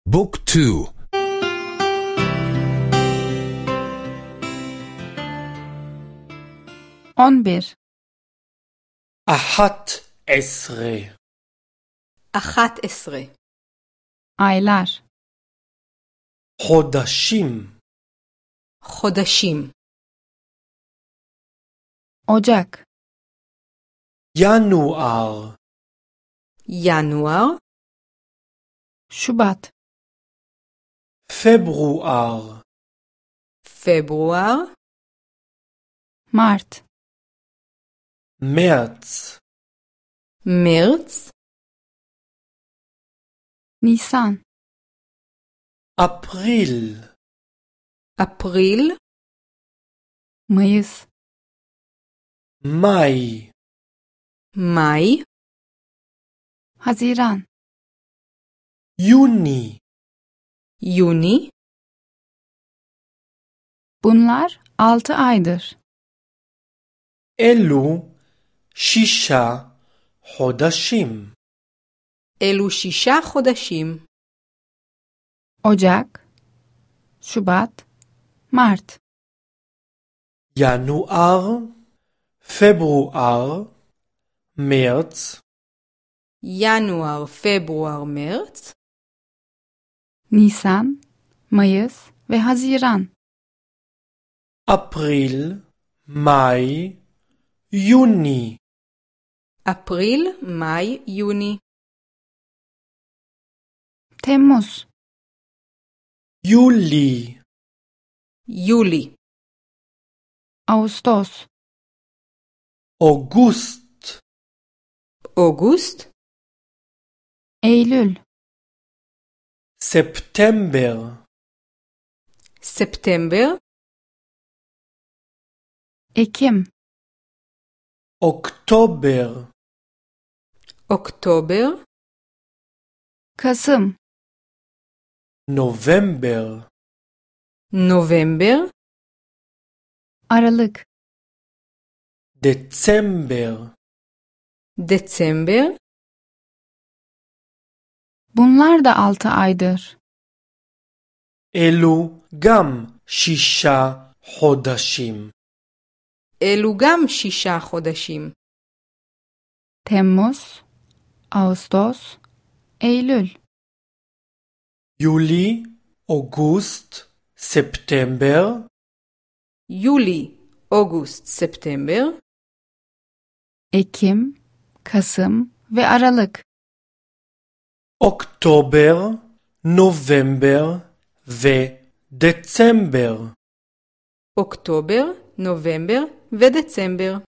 بوك تو. 11 11 11 aylar חודשים חודשים Ocak ינואר ינואר Şubat פברואר פברואר Mart מרץ מרץ Nisan אפריל אפריל Mayıs מאי מאי Haziran יוני יוני Bunlar 6 aydır. אלו 6 חודשים אלו 6 חודשים Ocak Şubat Mart ינואר פברואר מרץ ינואר פברואר מרץ Nisan Mayıs ve Haziran אפריל מאי יוני אפריל מאי יוני Temmuz יולי יולי Ağustos אוגוסט אוגוסט Eylül ספטמבר ספטמבר Ekim אוקטובר אוקטובר Kasım נובמבר נובמבר Aralık דצמבר דצמבר Bunlar da 6 aydır. אלו גם 6 חודשים אלו גם 6 חודשים Temmuz Ağustos Eylül יולי אוגוסט ספטמבר יולי אוגוסט ספטמבר Ekim Kasım ve Aralık אוקטובר נובמבר ודצמבר אוקטובר, נובמבר ודצמבר